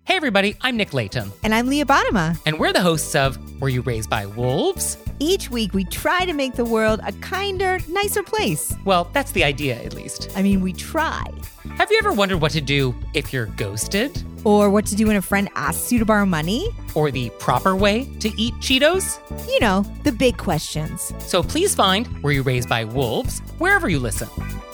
Hey everybody, I'm Nick Layton. And I'm Leah Bottima. And we're the hosts of Were You Raised by Wolves? Each week we try to make the world a kinder, nicer place. Well, that's the idea, at least. I mean, we try. Have you ever wondered what to do if you're ghosted? Or what to do when a friend asks you to borrow money? Or the proper way to eat Cheetos? You know, the big questions. So please find Were You Raised by Wolves wherever you listen.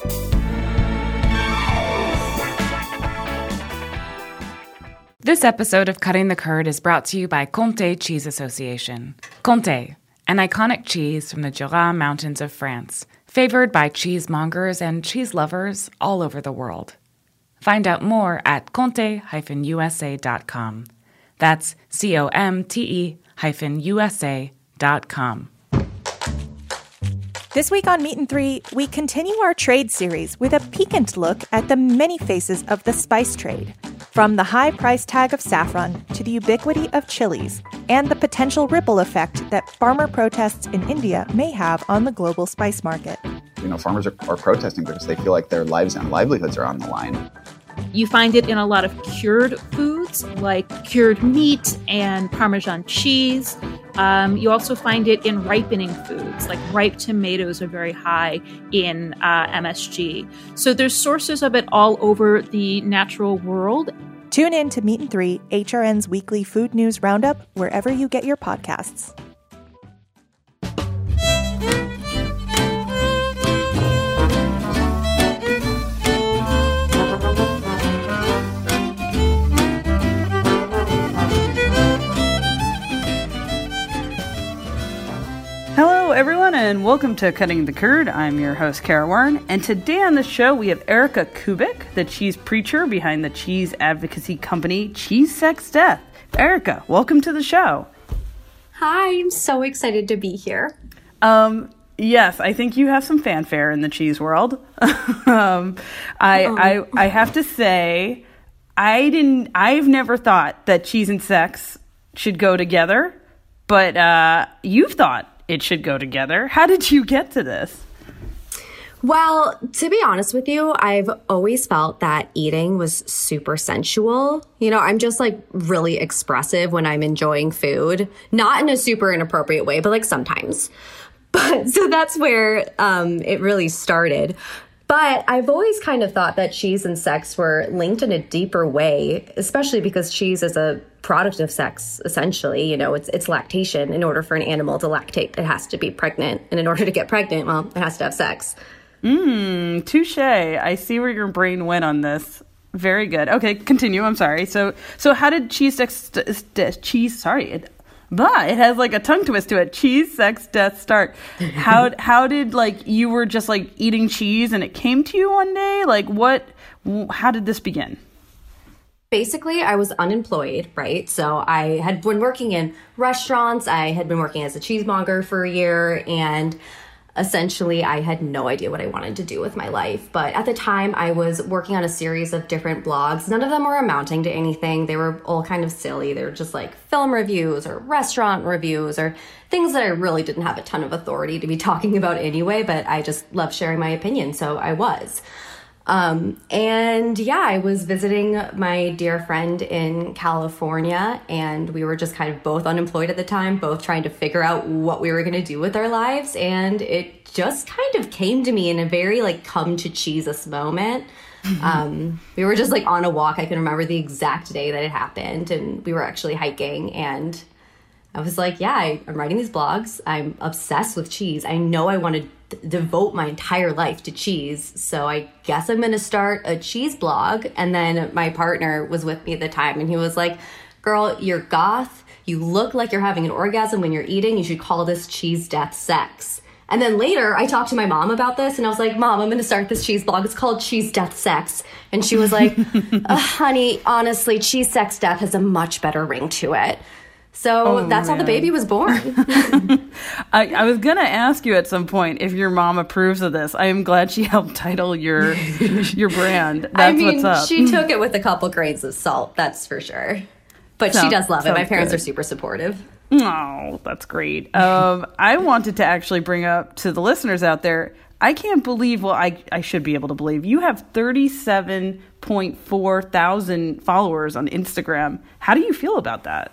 This episode of Cutting the Curd is brought to you by Comté Cheese Association. Comté, an iconic cheese from the Jura Mountains of France, favored by cheesemongers and cheese lovers all over the world. Find out more at comte-usa.com. That's COMTE-USA.com. This week on Meat and Three, we continue our trade series with a piquant look at the many faces of the spice trade, from the high price tag of saffron to the ubiquity of chilies and the potential ripple effect that farmer protests in India may have on the global spice market. You know, farmers are protesting because they feel like their lives and livelihoods are on the line. You find it in a lot of cured foods like cured meat and Parmesan cheese. You also find it in ripening foods, like ripe tomatoes are very high in MSG. So there's sources of it all over the natural world. Tune in to Meat and Three, HRN's weekly food news roundup, wherever you get your podcasts. Hello, everyone, and welcome to Cutting the Curd. I'm your host, Kara Warren, and today on the show we have Erica Kubik, the cheese preacher behind the cheese advocacy company Cheese Sex Death. Erica, welcome to the show. Hi, I'm so excited to be here. Yes, I think you have some fanfare in the cheese world. I have to say, I've never thought that cheese and sex should go together, but you've thought it should go together. How did you get to this? Well, to be honest with you, I've always felt that eating was super sensual. You know, I'm just like really expressive when I'm enjoying food, not in a super inappropriate way, but like sometimes. But so that's where it really started. But I've always kind of thought that cheese and sex were linked in a deeper way, especially because cheese is a product of sex, essentially. You know, it's lactation. In order for an animal to lactate, it has to be pregnant. And in order to get pregnant, well, it has to have sex. Touche. I see where your brain went on this. Very good. Okay, continue. I'm sorry. So how did it has like a tongue twist to it. Cheese, sex, death, start. How did like you were just like eating cheese and it came to you one day? Like how did this begin? Basically, I was unemployed, right? So I had been working in restaurants. I had been working as a cheesemonger for a year, and essentially I had no idea what I wanted to do with my life. But at the time, I was working on a series of different blogs. None of them were amounting to anything. They were all kind of silly. They were just like film reviews or restaurant reviews or things that I really didn't have a ton of authority to be talking about anyway, but I just love sharing my opinion, so I was. And yeah, I was visiting my dear friend in California, and we were just kind of both unemployed at the time, both trying to figure out what we were going to do with our lives. And it just kind of came to me in a very like come to Jesus moment. We were just like on a walk. I can remember the exact day that it happened, and we were actually hiking, and I was like, yeah, I'm writing these blogs. I'm obsessed with cheese. I know I want to devote my entire life to cheese, so I guess I'm going to start a cheese blog. And then my partner was with me at the time, and he was like, girl, you're goth. You look like you're having an orgasm when you're eating. You should call this Cheese Death Sex. And then later, I talked to my mom about this, and I was like, Mom, I'm going to start this cheese blog. It's called Cheese Death Sex. And she was like, honey, honestly, Cheese Sex Death has a much better ring to it. So that's how the baby was born. I was going to ask you at some point if your mom approves of this. I am glad she helped title your brand. That's what's up. She took it with a couple grains of salt, that's for sure. But she does love it. My parents are super supportive. Oh, that's great. I wanted to actually bring up to the listeners out there, I can't believe, well, I should be able to believe, you have 37 6.4 thousand followers on Instagram. How do you feel about that?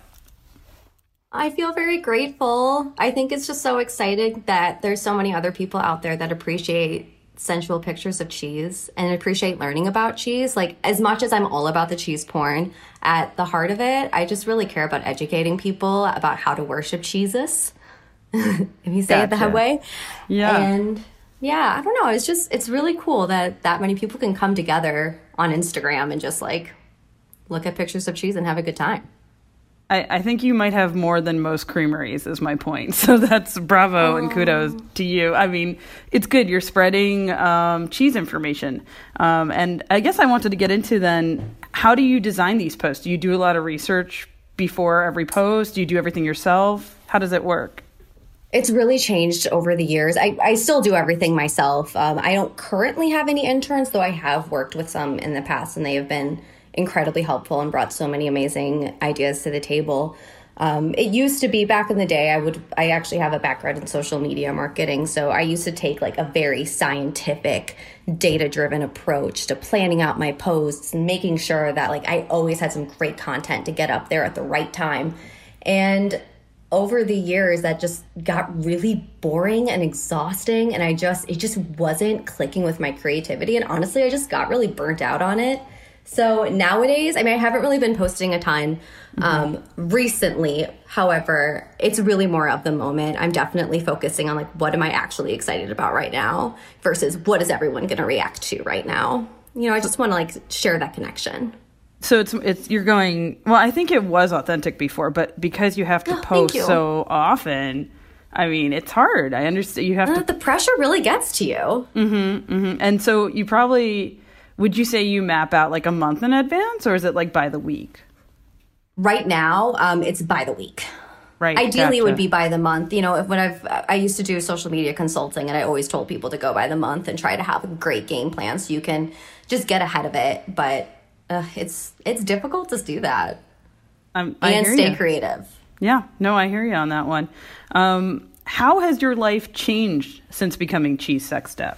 I feel very grateful. I think it's just so exciting that there's so many other people out there that appreciate sensual pictures of cheese and appreciate learning about cheese. Like, as much as I'm all about the cheese porn, at the heart of it, I just really care about educating people about how to worship cheeses, if you say it that way. Yeah. And yeah, I don't know. It's really cool that many people can come together on Instagram and just like look at pictures of cheese and have a good time. I think you might have more than most creameries is my point. So that's bravo and kudos to you. I mean, it's good. You're spreading cheese information. And I guess I wanted to get into then, how do you design these posts? Do you do a lot of research before every post? Do you do everything yourself? How does it work? It's really changed over the years. I still do everything myself. I don't currently have any interns, though I have worked with some in the past, and they have been incredibly helpful and brought so many amazing ideas to the table. It used to be back in the day, I actually have a background in social media marketing. So I used to take like a very scientific, data-driven approach to planning out my posts and making sure that like I always had some great content to get up there at the right time. And over the years, that just got really boring and exhausting. And it just wasn't clicking with my creativity. And honestly, I just got really burnt out on it. So nowadays, I mean, I haven't really been posting a ton recently. However, it's really more of the moment. I'm definitely focusing on like, what am I actually excited about right now versus what is everyone going to react to right now? You know, I just want to like share that connection. So it's you're going, well, I think it was authentic before, but because you have to post so often, I mean, it's hard. I understand you have to. The pressure really gets to you. And so you probably, would you say you map out like a month in advance, or is it like by the week? Right now, it's by the week. Right. Ideally, it would be by the month. You know, I used to do social media consulting, and I always told people to go by the month and try to have a great game plan so you can just get ahead of it. But it's difficult to do that and stay creative. Yeah, no, I hear you on that one. How has your life changed since becoming Cheese Sex Step?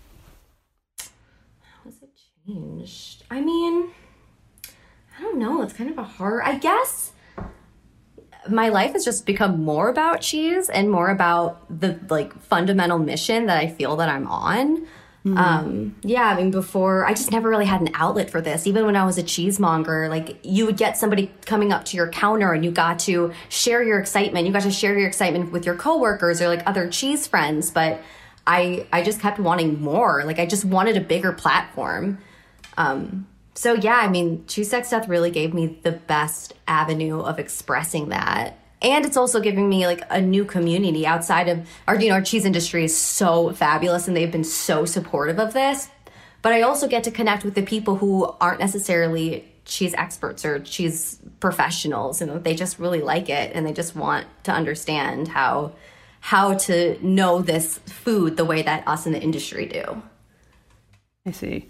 How has it changed? I mean, I don't know. It's kind of I guess my life has just become more about cheese and more about the like fundamental mission that I feel that I'm on. Yeah, I mean, before, I just never really had an outlet for this. Even when I was a cheesemonger, like, you would get somebody coming up to your counter and you got to share your excitement. You got to share your excitement with your coworkers or, like, other cheese friends. But I just kept wanting more. Like, I just wanted a bigger platform. So, yeah, I mean, Cheese Sex Death really gave me the best avenue of expressing that. And it's also giving me like a new community outside of our cheese industry is so fabulous and they've been so supportive of this. But I also get to connect with the people who aren't necessarily cheese experts or cheese professionals, and they just really like it and they just want to understand how to know this food the way that us in the industry do. I see.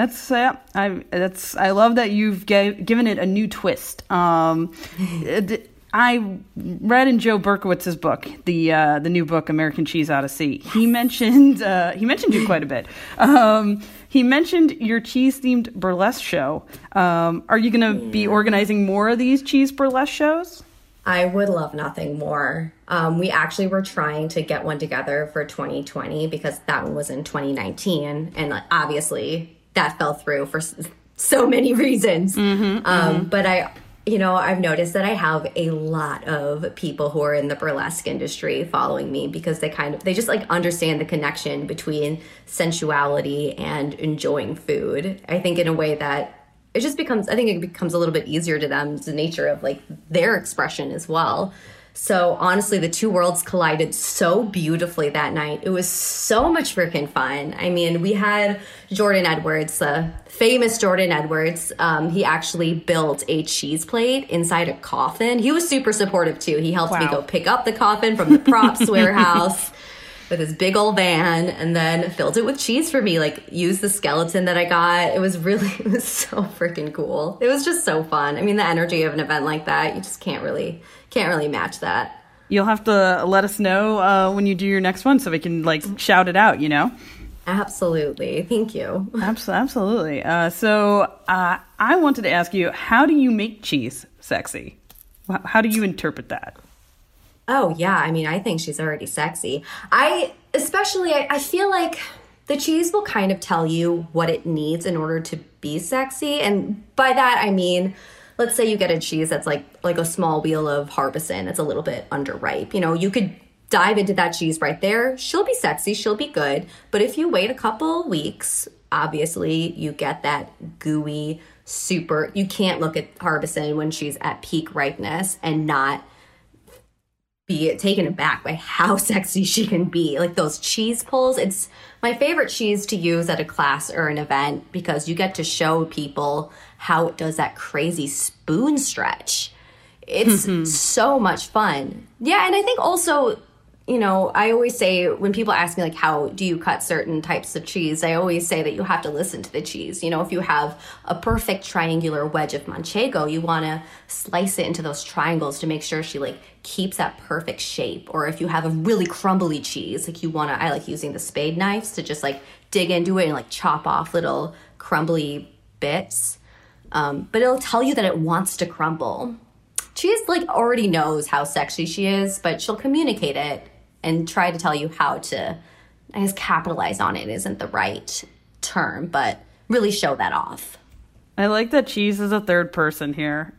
I love that you've given it a new twist. I read in Joe Berkowitz's book, the new book, American Cheese Odyssey. He mentioned you quite a bit. He mentioned your cheese-themed burlesque show. Are you going to be organizing more of these cheese burlesque shows? I would love nothing more. We actually were trying to get one together for 2020 because that one was in 2019. And obviously that fell through for so many reasons. But I've noticed that I have a lot of people who are in the burlesque industry following me because they just like understand the connection between sensuality and enjoying food. I think in a way that it becomes a little bit easier to them. It's the nature of like their expression as well. So honestly, the two worlds collided so beautifully that night. It was so much freaking fun. I mean, we had Jordan Edwards, famous Jordan Edwards. He actually built a cheese plate inside a coffin. He was super supportive too. He helped me go pick up the coffin from the props warehouse with his big old van and then filled it with cheese for me, like used the skeleton that I got. It was so freaking cool. It was just so fun. I mean, the energy of an event like that, you just can't really match that. You'll have to let us know when you do your next one so we can like shout it out, Absolutely. Thank you. Absolutely. So I wanted to ask you, how do you make cheese sexy? How do you interpret that? Oh, yeah. I mean, I think she's already sexy. I feel like the cheese will kind of tell you what it needs in order to be sexy. And by that, I mean, let's say you get a cheese that's like a small wheel of Harbison. It's a little bit underripe. You know, you could dive into that cheese right there. She'll be sexy. She'll be good. But if you wait a couple weeks, obviously you get that gooey, you can't look at Harbison when she's at peak ripeness and not be taken aback by how sexy she can be. Like those cheese pulls, it's my favorite cheese to use at a class or an event because you get to show people how it does that crazy spoon stretch. It's so much fun. Yeah, and I think also, you know, I always say when people ask me, like, how do you cut certain types of cheese? I always say that you have to listen to the cheese. You know, if you have a perfect triangular wedge of Manchego, you want to slice it into those triangles to make sure she, like, keeps that perfect shape. Or if you have a really crumbly cheese, like, I like using the spade knives to just, like, dig into it and, like, chop off little crumbly bits. But it'll tell you that it wants to crumble. Cheese, like, already knows how sexy she is, but she'll communicate it and try to tell you how to, I guess capitalize on it isn't the right term, but really show that off. I like that cheese is a third person here.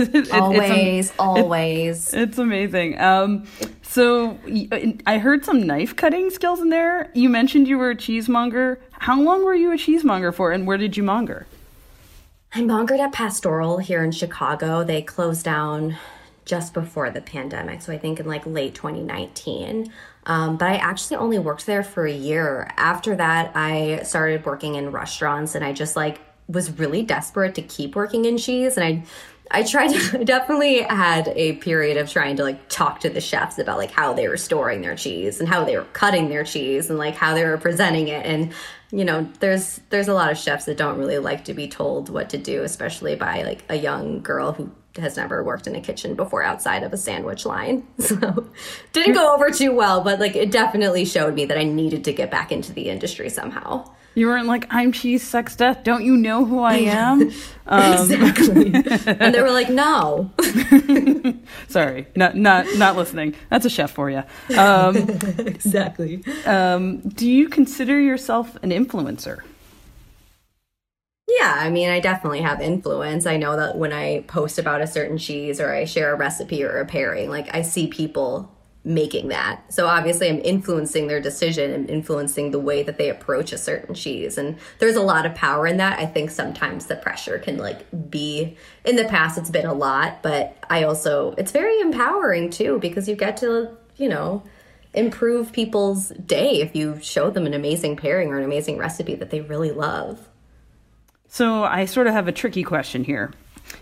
Always. It's amazing. So I heard some knife cutting skills in there. You mentioned you were a cheesemonger. How long were you a cheesemonger for, and where did you monger? I mongered at Pastoral here in Chicago. They closed down just before the pandemic, so I think in like late 2019. But I actually only worked there for a year. After that, I started working in restaurants, and I just like was really desperate to keep working in cheese. And I definitely had a period of trying to like talk to the chefs about like how they were storing their cheese and how they were cutting their cheese and like how they were presenting it. And you know, there's a lot of chefs that don't really like to be told what to do, especially by like a young girl who has never worked in a kitchen before outside of a sandwich line. So didn't go over too well, but like it definitely showed me that I needed to get back into the industry somehow. You weren't like, I'm cheese sex death. Don't you know who I am? Exactly. And they were like, no. Sorry, not listening. That's a chef for you. Exactly. Do you consider yourself an influencer? Yeah, I mean, I definitely have influence. I know that when I post about a certain cheese or I share a recipe or a pairing, like I see people making that. So obviously I'm influencing their decision and influencing the way that they approach a certain cheese. And there's a lot of power in that. I think sometimes the pressure can like be, in the past it's been a lot, but it's very empowering too, because you get to, you know, improve people's day if you show them an amazing pairing or an amazing recipe that they really love. So I sort of have a tricky question here.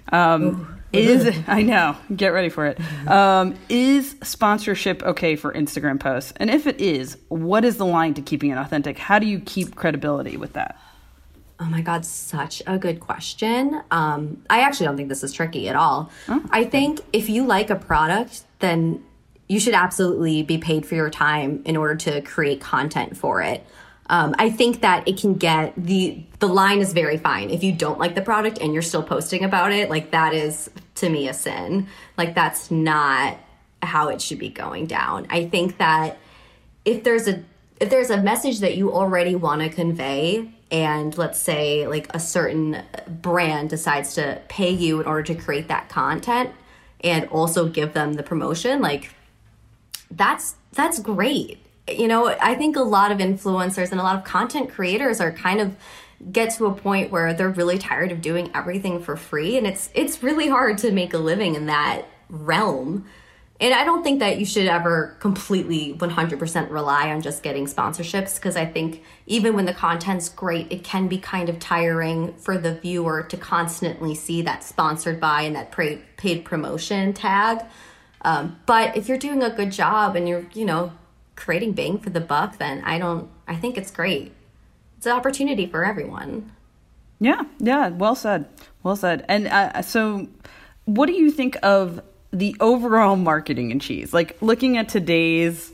I know, get ready for it. Is sponsorship okay for Instagram posts? And if it is, what is the line to keeping it authentic? How do you keep credibility with that? Oh my God, such a good question. I actually don't think this is tricky at all. Oh. I think if you like a product, then you should absolutely be paid for your time in order to create content for it. I think that it can get, the line is very fine. If you don't like the product and you're still posting about it, like that is, to me, a sin. Like that's not how it should be going down. I think that if there's a message that you already want to convey, and let's say like a certain brand decides to pay you in order to create that content and also give them the promotion, like that's great. You know, I think a lot of influencers and a lot of content creators are kind of get to a point where they're really tired of doing everything for free. And it's really hard to make a living in that realm. And I don't think that you should ever completely 100% rely on just getting sponsorships, because I think even when the content's great, it can be kind of tiring for the viewer to constantly see that sponsored by and that paid promotion tag. But if you're doing a good job and you're, you know, creating bang for the buck, then I think it's great. It's an opportunity for everyone. Yeah, well said. And so what do you think of the overall marketing in cheese? Like looking at today's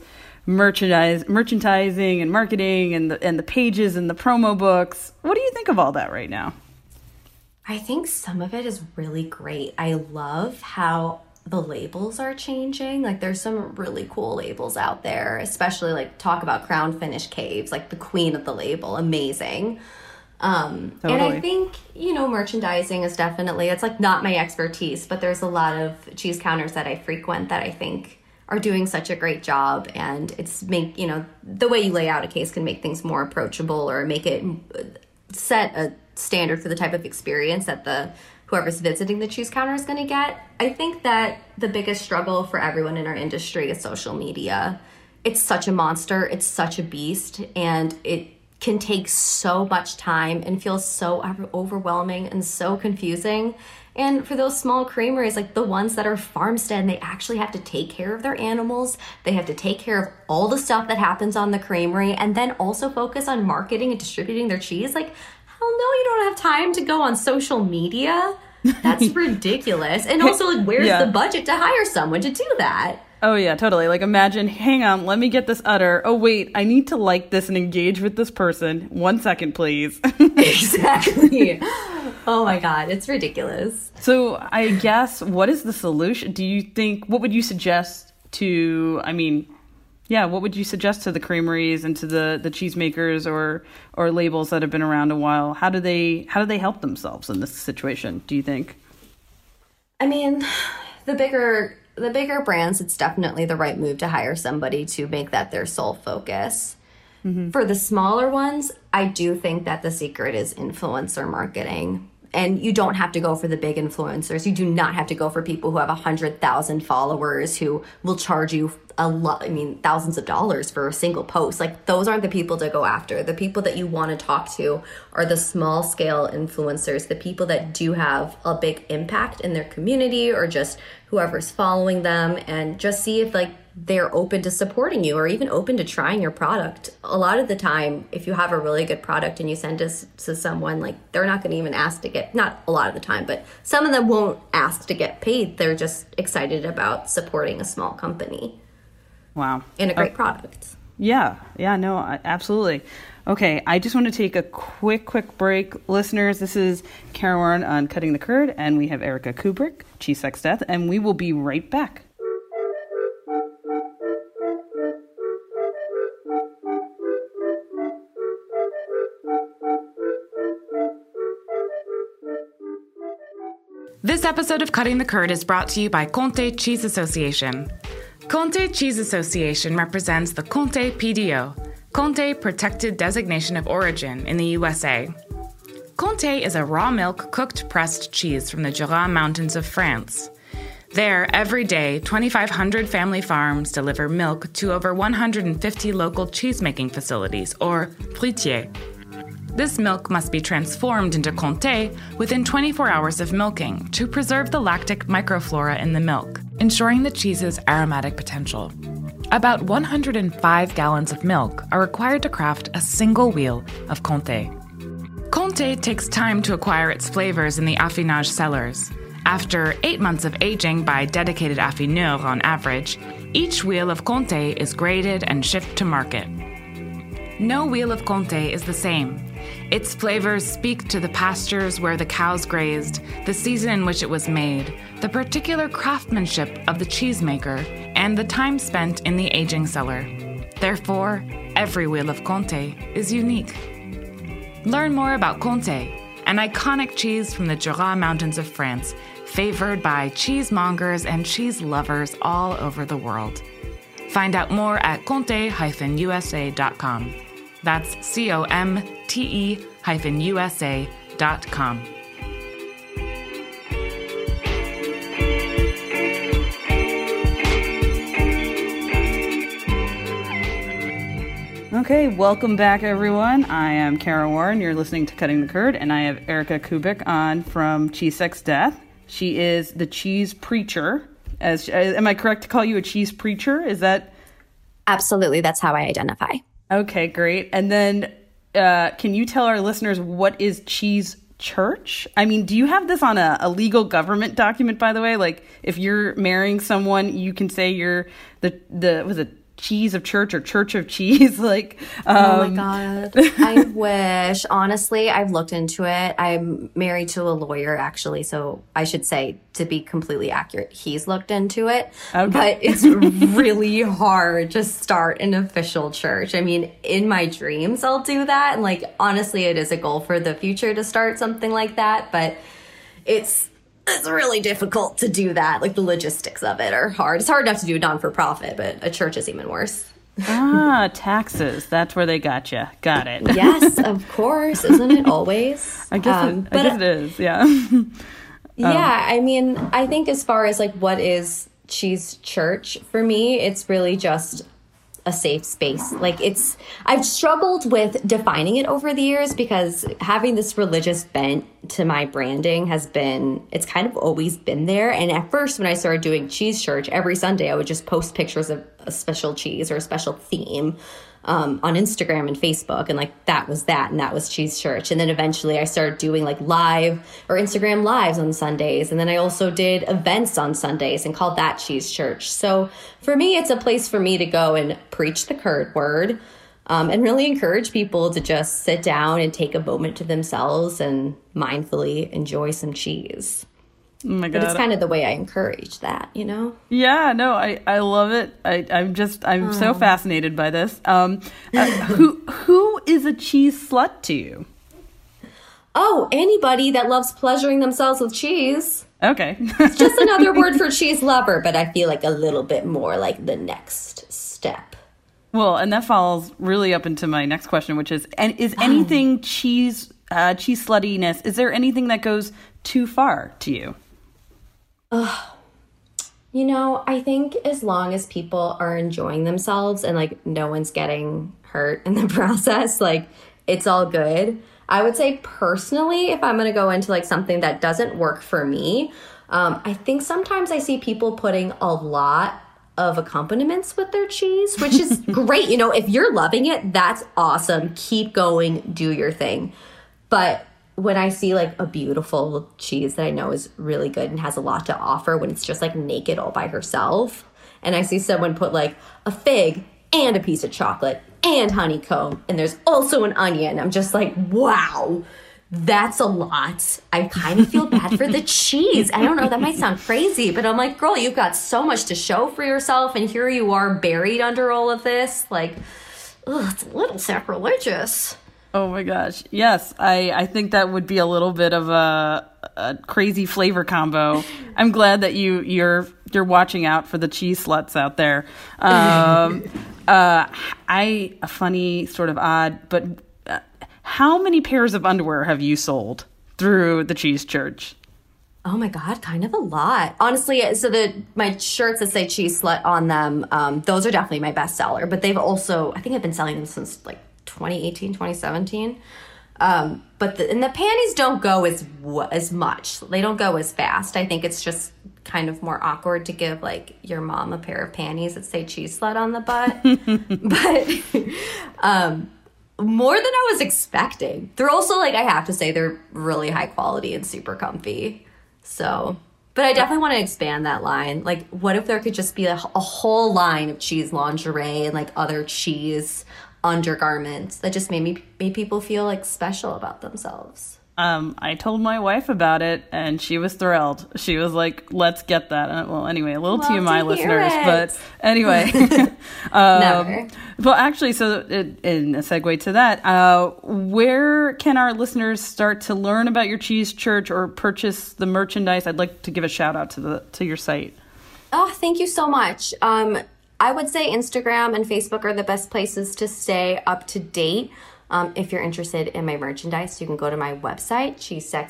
merchandising and marketing and the pages and the promo books. What do you think of all that right now? I think some of it is really great. I love how the labels are changing. Like, there's some really cool labels out there, especially like talk about Crown Finish Caves, like the queen of the label, amazing. Totally. And I think, merchandising is definitely, it's like not my expertise, but there's a lot of cheese counters that I frequent that I think are doing such a great job, and it's the way you lay out a case can make things more approachable or make it set a standard for the type of experience that whoever's visiting the cheese counter is going to get. I think that the biggest struggle for everyone in our industry is social media. It's such a monster, it's such a beast, and it can take so much time and feel so overwhelming and so confusing. And for those small creameries, like the ones that are farmstead, and they actually have to take care of their animals. They have to take care of all the stuff that happens on the creamery and then also focus on marketing and distributing their cheese. Like, hell no, you don't have time to go on social media. That's ridiculous. And also, like, where's the budget to hire someone to do that? Oh, yeah, totally. Like, imagine, hang on, let me get this udder. Oh, wait, I need to like this and engage with this person. 1 second, please. Exactly. Oh, my God. It's ridiculous. So I guess, what is the solution? What would you suggest to, what would you suggest to the creameries and to the cheesemakers or labels that have been around a while? How do they help themselves in this situation, do you think? The bigger brands, it's definitely the right move to hire somebody to make that their sole focus. Mm-hmm. For the smaller ones, I do think that the secret is influencer marketing. And you don't have to go for the big influencers. You do not have to go for people who have 100,000 followers who will charge you thousands of dollars for a single post. Like, those aren't the people to go after. The people that you want to talk to are the small scale influencers, the people that do have a big impact in their community or just whoever's following them, and just see if they're open to supporting you or even open to trying your product. A lot of the time, if you have a really good product and you send it to someone, they're not going to even ask to get, not a lot of the time, but some of them won't ask to get paid. They're just excited about supporting a small company. Wow. And a great product. Yeah, no, absolutely. Okay, I just want to take a quick break. Listeners, this is Kara Warren on Cutting the Curd, and we have Erica Kubrick, Cheese Sex Death, and we will be right back. This episode of Cutting the Curd is brought to you by Comté Cheese Association. Comté Cheese Association represents the Comté PDO, Comté Protected Designation of Origin in the USA. Comté is a raw milk cooked pressed cheese from the Jura Mountains of France. There, every day, 2,500 family farms deliver milk to over 150 local cheesemaking facilities, or fruitiers. This milk must be transformed into Comté within 24 hours of milking to preserve the lactic microflora in the milk, ensuring the cheese's aromatic potential. About 105 gallons of milk are required to craft a single wheel of Comté. Comté takes time to acquire its flavors in the affinage cellars. After 8 months of aging by dedicated affineurs on average, each wheel of Comté is graded and shipped to market. No wheel of Comté is the same. Its flavors speak to the pastures where the cows grazed, the season in which it was made, the particular craftsmanship of the cheesemaker, and the time spent in the aging cellar. Therefore, every wheel of Comté is unique. Learn more about Comté, an iconic cheese from the Jura Mountains of France, favored by cheesemongers and cheese lovers all over the world. Find out more at comte-usa.com. That's COMTE-USA.com. Okay, welcome back, everyone. I am Kara Warren. You're listening to Cutting the Curd, and I have Erica Kubrick on from Cheese Sex Death. She is the cheese preacher. Am I correct to call you a cheese preacher? Is that? Absolutely. That's how I identify. Okay, great. And then can you tell our listeners what is Cheese Church? I mean, do you have this on a legal government document, by the way? Like, if you're marrying someone, you can say you're the cheese of church or church of cheese. Like, oh my God. I wish. Honestly, I've looked into it. I'm married to a lawyer, actually. So I should say, to be completely accurate, he's looked into it. Okay. But it's really hard to start an official church. I mean, in my dreams, I'll do that. And like, honestly, it is a goal for the future to start something like that. But it's really difficult to do that. Like, the logistics of it are hard. It's hard enough to do non-for-profit, but a church is even worse. Taxes. That's where they got you. Got it. Yes, of course. Isn't it always? I guess it is, yeah. Yeah, I mean, I think as far as, like, what is Cheese Church, for me, it's really just a safe space. Like, I've struggled with defining it over the years because having this religious bent to my branding it's kind of always been there. And at first, when I started doing Cheese Church, every Sunday I would just post pictures of a special cheese or a special theme on Instagram and Facebook. And like, that was that. And that was Cheese Church. And then eventually I started doing like live or Instagram lives on Sundays. And then I also did events on Sundays and called that Cheese Church. So for me, it's a place for me to go and preach the curd word and really encourage people to just sit down and take a moment to themselves and mindfully enjoy some cheese. Oh my God. But it's kind of the way I encourage that, you know? Yeah, no, I love it. I'm so fascinated by this. Who is a cheese slut to you? Oh, anybody that loves pleasuring themselves with cheese. Okay. It's just another word for cheese lover, but I feel like a little bit more like the next step. Well, and that falls really up into my next question, which is anything cheese sluttiness, is there anything that goes too far to you? You know, I think as long as people are enjoying themselves and like no one's getting hurt in the process, like it's all good. I would say personally, if I'm going to go into like something that doesn't work for me, I think sometimes I see people putting a lot of accompaniments with their cheese, which is great. You know, if you're loving it, that's awesome. Keep going, do your thing. But when I see like a beautiful cheese that I know is really good and has a lot to offer, when it's just like naked all by herself, and I see someone put like a fig and a piece of chocolate and honeycomb, and there's also an onion, I'm just like, wow, that's a lot. I kind of feel bad for the cheese. I don't know, that might sound crazy, but I'm like, girl, you've got so much to show for yourself, and here you are buried under all of this. Like, ugh, it's a little sacrilegious. Oh my gosh. Yes, I think that would be a little bit of a crazy flavor combo. I'm glad that you're watching out for the cheese sluts out there. A funny, sort of odd, but how many pairs of underwear have you sold through the Cheese Church? Oh my God, kind of a lot. Honestly, so my shirts that say Cheese Slut on them, those are definitely my best seller, but they've also, I think I've been selling them since like 2018, 2017. But the panties don't go as much. They don't go as fast. I think it's just kind of more awkward to give like your mom a pair of panties that say cheese slut on the butt. But more than I was expecting. They're also, like, I have to say, they're really high quality and super comfy. So, but I definitely want to expand that line. Like, what if there could just be a whole line of cheese lingerie and like other cheese undergarments that just made people feel like special about themselves. I told my wife about it and she was thrilled. She was like, let's get that. Well, anyway, a little TMI listeners, but anyway. Never. Well, actually, so in a segue to that, where can our listeners start to learn about your Cheese Church or purchase the merchandise? I'd like to give a shout out to your site. Oh, thank you so much. I would say Instagram and Facebook are the best places to stay up to date. If you're interested in my merchandise, you can go to my website,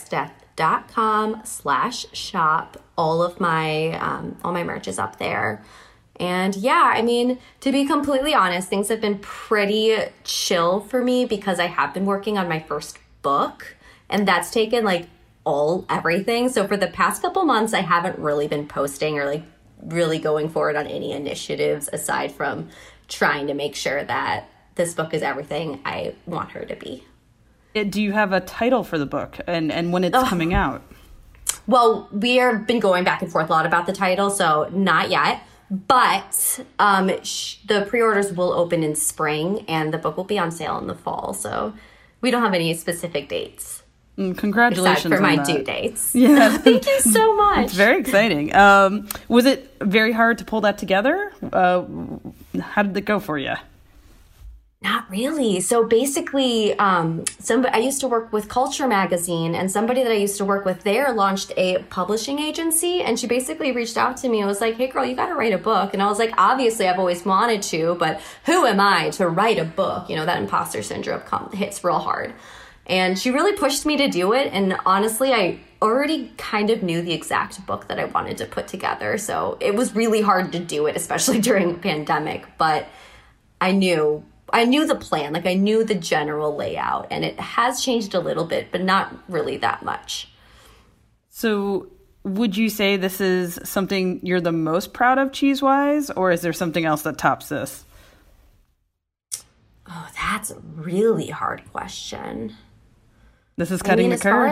cheesesexdeath.com/shop. All my merch is up there. And yeah, I mean, to be completely honest, things have been pretty chill for me because I have been working on my first book, and that's taken like everything. So for the past couple months, I haven't really been posting or like really going forward on any initiatives aside from trying to make sure that this book is everything I want her to be. Do you have a title for the book and when it's coming out? Well, we have been going back and forth a lot about the title, so not yet. But the pre-orders will open in spring, and the book will be on sale in the fall. So we don't have any specific dates. Congratulations aside for on my that. due dates. Yeah. Thank you so much. It's very exciting. Was it very hard to pull that together? How did it go for you? Not really. So basically, I used to work with Culture Magazine, and somebody that I used to work with there launched a publishing agency, and she basically reached out to me and was like, hey girl, you got to write a book. And I was like, obviously I've always wanted to, but who am I to write a book? You know, that imposter syndrome hits real hard. And she really pushed me to do it. And honestly, I already kind of knew the exact book that I wanted to put together. So it was really hard to do it, especially during the pandemic. But I knew the plan, like I knew the general layout, and it has changed a little bit, but not really that much. So would you say this is something you're the most proud of cheese-wise, or is there something else that tops this? Oh, that's a really hard question. This is cutting the curd.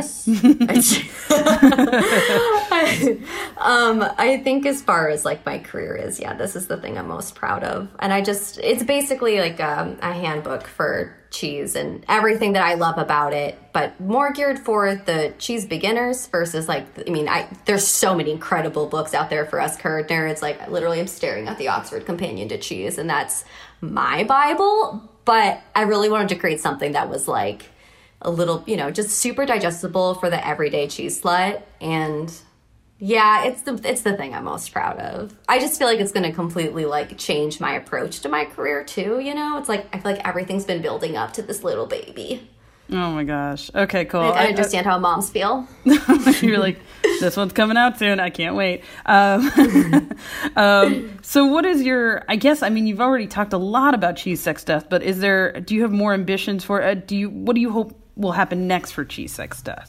I think as far as like my career is, yeah, this is the thing I'm most proud of. And it's basically like a handbook for cheese and everything that I love about it, but more geared for the cheese beginners versus there's so many incredible books out there for us curd nerds. Like literally I'm staring at the Oxford Companion to Cheese, and that's my Bible. But I really wanted to create something that was like a little, just super digestible for the everyday cheese slut. And yeah, it's the thing I'm most proud of. I just feel like it's going to completely like change my approach to my career too. It's like, I feel like everything's been building up to this little baby. Oh my gosh. Okay, cool. I understand how moms feel. You're like, this one's coming out soon. I can't wait. So what is you've already talked a lot about Cheese Sex Death, but do you have more ambitions for it? What do you hope will happen next for Cheese Sex Death?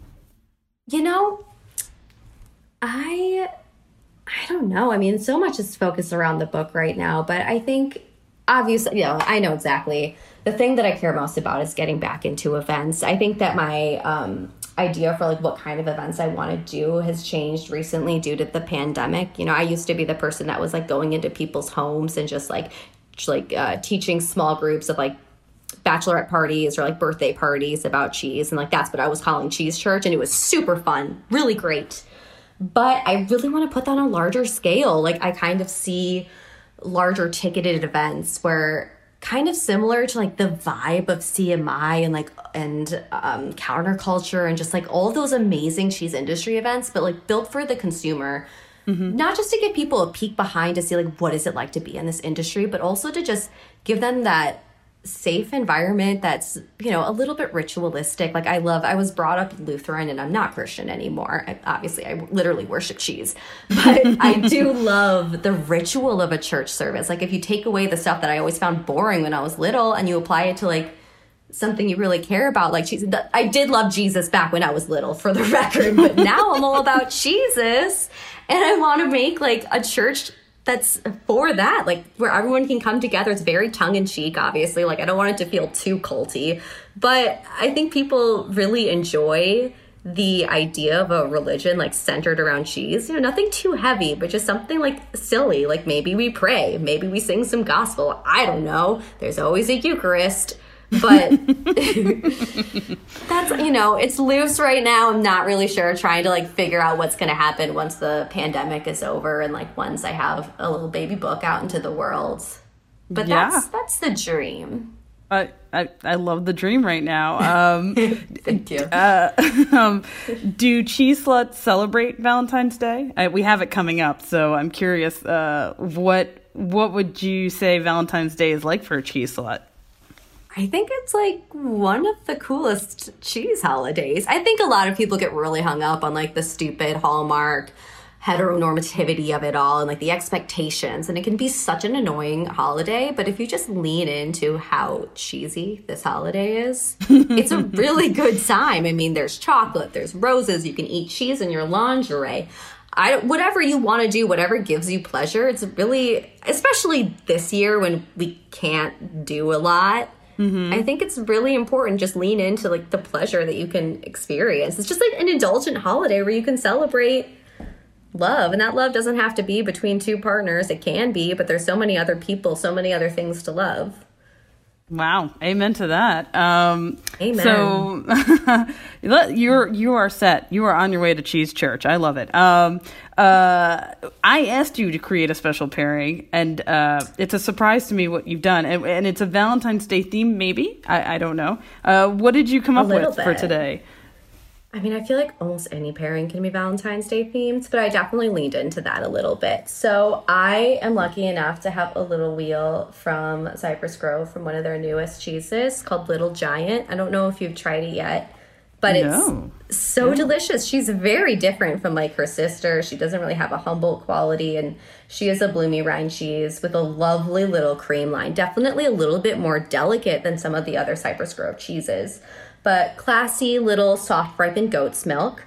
I don't know. I mean, so much is focused around the book right now, but I think obviously, I know exactly. The thing that I care most about is getting back into events. I think that my idea for like what kind of events I want to do has changed recently due to the pandemic. I used to be the person that was like going into people's homes and just teaching small groups of like bachelorette parties or like birthday parties about cheese. And like, that's what I was calling Cheese Church. And it was super fun, really great. But I really want to put that on a larger scale. Like I kind of see larger ticketed events where kind of similar to like the vibe of CMI and counterculture and just like all of those amazing cheese industry events, but like built for the consumer, not just to give people a peek behind to see like what is it like to be in this industry, but also to just give them that safe environment that's, a little bit ritualistic. Like I was brought up Lutheran and I'm not Christian anymore. I literally worship cheese, but I do love the ritual of a church service. Like if you take away the stuff that I always found boring when I was little and you apply it to like something you really care about, like cheese. I did love Jesus back when I was little, for the record, but now I'm all about Jesus, and I want to make like a church that's for that, like where everyone can come together. It's very tongue-in-cheek, obviously. Like I don't want it to feel too culty, but I think people really enjoy the idea of a religion like centered around cheese. Nothing too heavy, but just something like silly. Like maybe we pray, maybe we sing some gospel. I don't know. There's always a Eucharist. But that's, it's loose right now. I'm not really sure, trying to like figure out what's going to happen once the pandemic is over and like once I have a little baby book out into the world. But that's the dream. I love the dream right now. Thank you. Do cheese sluts celebrate Valentine's Day? We have it coming up, so I'm curious. What would you say Valentine's Day is like for a cheese slut? I think it's like one of the coolest cheese holidays. I think a lot of people get really hung up on like the stupid Hallmark heteronormativity of it all and like the expectations. And it can be such an annoying holiday. But if you just lean into how cheesy this holiday is, it's a really good time. I mean, there's chocolate, there's roses, you can eat cheese in your lingerie. Whatever you want to do, whatever gives you pleasure. It's really, especially this year when we can't do a lot. I think it's really important just lean into like the pleasure that you can experience. It's just like an indulgent holiday where you can celebrate love. And that love doesn't have to be between two partners. It can be, but there's so many other people, so many other things to love. Wow. Amen to that. Amen. So you are set. You are on your way to Cheese Church. I love it. I asked you to create a special pairing, and it's a surprise to me what you've done. And it's a Valentine's Day theme, maybe? I don't know. What did you come up with for today? I mean, I feel like almost any pairing can be Valentine's Day themed, but I definitely leaned into that a little bit. So I am lucky enough to have a little wheel from Cypress Grove from one of their newest cheeses called Little Giant. I don't know if you've tried it yet, but it's so delicious. She's very different from like her sister. She doesn't really have a Humboldt quality, and she is a bloomy rind cheese with a lovely little cream line. Definitely a little bit more delicate than some of the other Cypress Grove cheeses, but classy little soft ripened goat's milk.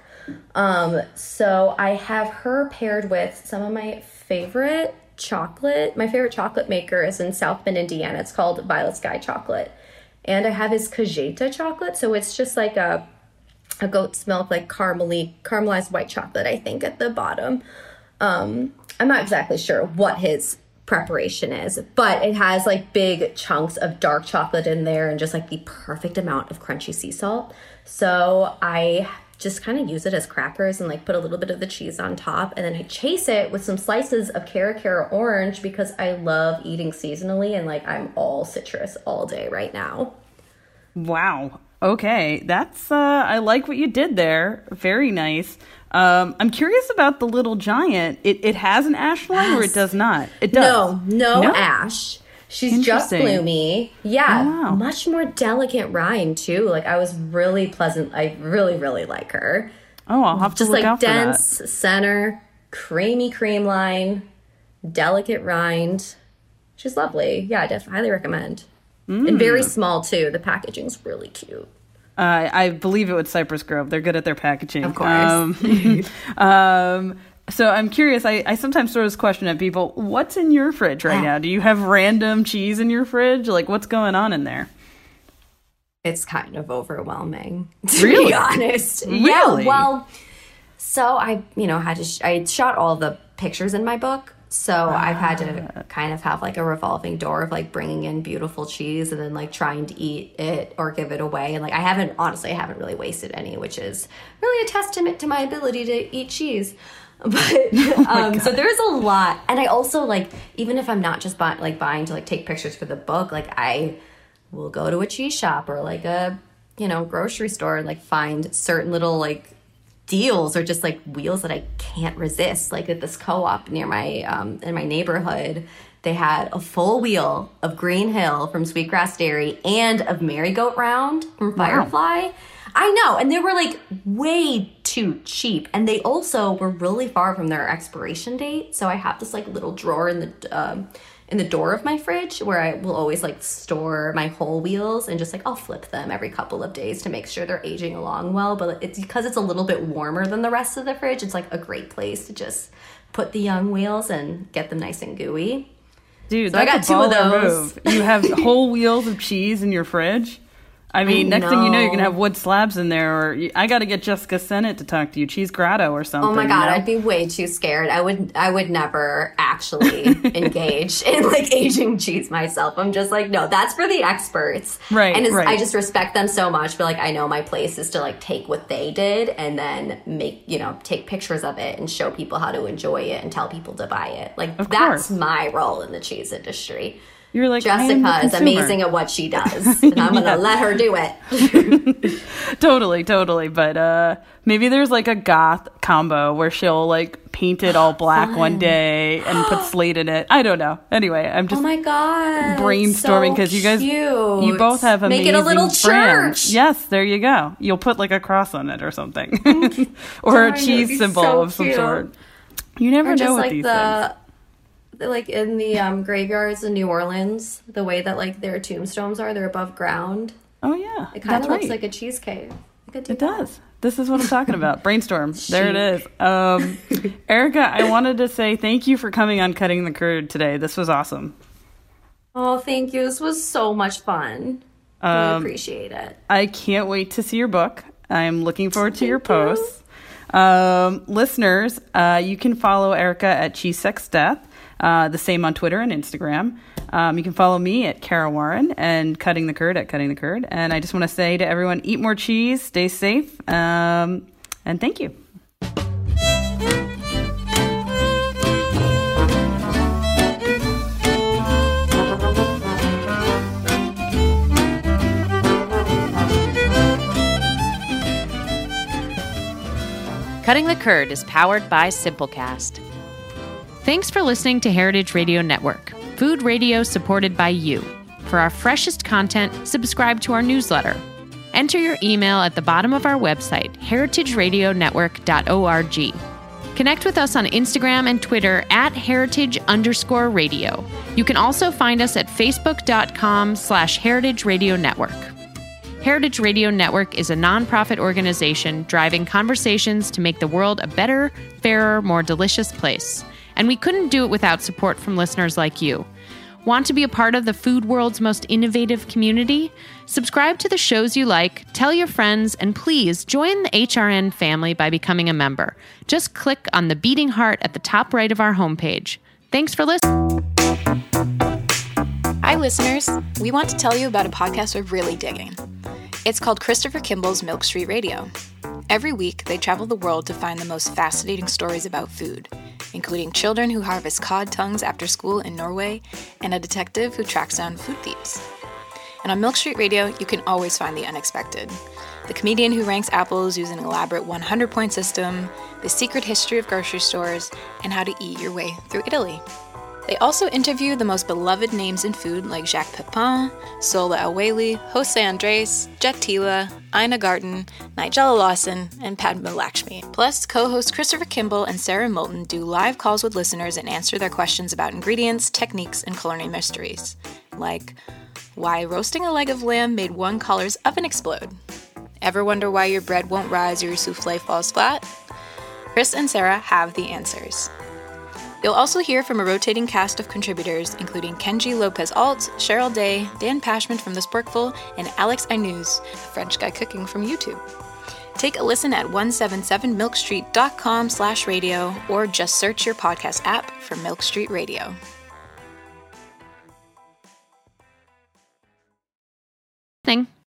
So I have her paired with some of my favorite chocolate. My favorite chocolate maker is in South Bend, Indiana. It's called Violet Sky Chocolate. And I have his Cajeta chocolate. So it's just like a goat's milk, like caramelized white chocolate, I think, at the bottom. I'm not exactly sure what his preparation is, but it has like big chunks of dark chocolate in there and just like the perfect amount of crunchy sea salt. So I just kind of use it as crackers and like put a little bit of the cheese on top, and then I chase it with some slices of Cara orange because I love eating seasonally, and like I'm all citrus all day right now. Wow. Okay, that's I like what you did there. Very nice. I'm curious about the Little Giant. It has an ash line, or it does not? It does. No ash. She's just bloomy. Yeah, oh, wow. Much more delicate rind too. Like I was really pleasant. I really, really like her. Oh, I'll have to look out for that. Just like dense center, creamy cream line, delicate rind. She's lovely. Yeah, I highly recommend. And very small too. The packaging's really cute. I believe it was Cypress Grove. They're good at their packaging. Of course. So I'm curious. I sometimes throw this question at people. What's in your fridge right now? Do you have random cheese in your fridge? Like, what's going on in there? It's kind of overwhelming, to really? be honest. Really? Yeah, well, so I shot all the pictures in my book. So I've had to kind of have like a revolving door of like bringing in beautiful cheese and then like trying to eat it or give it away. And like I haven't really wasted any, which is really a testament to my ability to eat cheese. But so there's a lot. And I also like, even if I'm not just buying to like take pictures for the book, like I will go to a cheese shop or like a, grocery store and like find certain little like deals or just like wheels that I can't resist. Like at this co-op near my in my neighborhood, they had a full wheel of Green Hill from Sweetgrass Dairy and of Marigoat Round from Firefly. Wow. I know, and they were like way too cheap, and they also were really far from their expiration date. So I have this like little drawer in the door of my fridge where I will always like store my whole wheels and just like I'll flip them every couple of days to make sure they're aging along well. But it's because it's a little bit warmer than the rest of the fridge. It's like a great place to just put the young wheels and get them nice and gooey. Dude, so I got 2 of those. Move. You have whole wheels of cheese in your fridge? I mean, next thing you know, you're going to have wood slabs in there, or I got to get Jessica Sennett to talk to you, Cheese Grotto or something. Oh my God, I'd be way too scared. I would never actually engage in like aging cheese myself. I'm just like, no, that's for the experts. Right, and I just respect them so much, but like I know my place is to like take what they did and then take pictures of it and show people how to enjoy it and tell people to buy it. Like that's my role in the cheese industry. You're like, Jessica is amazing at what she does, and I'm going to let her do it. Totally. But maybe there's like a goth combo where she'll like paint it all black one day and put slate in it. I don't know. Anyway, I'm just brainstorming because you guys, you both have amazing Make it a little brands. church. Yes, there you go. You'll put like a cross on it or something, or a cheese symbol of some sort. You never know with these things. Like in the graveyards in New Orleans, the way that like their tombstones are, they're above ground. Oh yeah, it kind of looks like a cheesecake. It does. This is what I'm talking about. Brainstorm. There it is. Erica, I wanted to say thank you for coming on Cutting the Curd today. This was awesome. Oh, thank you. This was so much fun. I appreciate it. I can't wait to see your book. I'm looking forward to your posts. Listeners, you can follow Erica at Cheese Sex Death, the same on Twitter and Instagram. You can follow me at Kara Warren and Cutting the Curd at Cutting the Curd. And I just want to say to everyone, eat more cheese, stay safe, and thank you. Cutting the Curd is powered by Simplecast. Thanks for listening to Heritage Radio Network, food radio supported by you. For our freshest content, subscribe to our newsletter. Enter your email at the bottom of our website, heritageradionetwork.org. Connect with us on Instagram and Twitter at heritage_radio. You can also find us at facebook.com/Heritage Radio Network. Heritage Radio Network is a nonprofit organization driving conversations to make the world a better, fairer, more delicious place. And we couldn't do it without support from listeners like you. Want to be a part of the food world's most innovative community? Subscribe to the shows you like, tell your friends, and please join the HRN family by becoming a member. Just click on the beating heart at the top right of our homepage. Thanks for listening. Hi, listeners. We want to tell you about a podcast we're really digging. It's called Christopher Kimball's Milk Street Radio. Every week, they travel the world to find the most fascinating stories about food, including children who harvest cod tongues after school in Norway and a detective who tracks down food thieves. And on Milk Street Radio, you can always find the unexpected. The comedian who ranks apples using an elaborate 100-point system, the secret history of grocery stores, and how to eat your way through Italy. They also interview the most beloved names in food like Jacques Pepin, Sola El-Waylly, Jose Andres, Jet Tila, Ina Garten, Nigella Lawson, and Padma Lakshmi. Plus, co-hosts Christopher Kimball and Sarah Moulton do live calls with listeners and answer their questions about ingredients, techniques, and culinary mysteries. Like, why roasting a leg of lamb made one caller's oven explode? Ever wonder why your bread won't rise or your souffle falls flat? Chris and Sarah have the answers. You'll also hear from a rotating cast of contributors, including Kenji Lopez-Alt, Cheryl Day, Dan Pashman from The Sporkful, and Alex Ainuz, a French guy cooking from YouTube. Take a listen at 177milkstreet.com/radio or just search your podcast app for Milk Street Radio. Thing.